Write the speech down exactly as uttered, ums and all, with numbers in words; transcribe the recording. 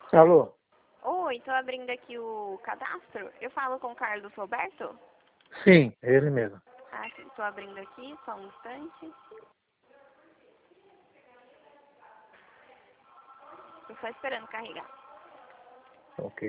Alô? Oi, tô abrindo aqui o cadastro. Eu falo com o Carlos Roberto? Sim, é ele mesmo. Ah, sim, tô abrindo aqui, só um instante. Tô só esperando carregar. Ok.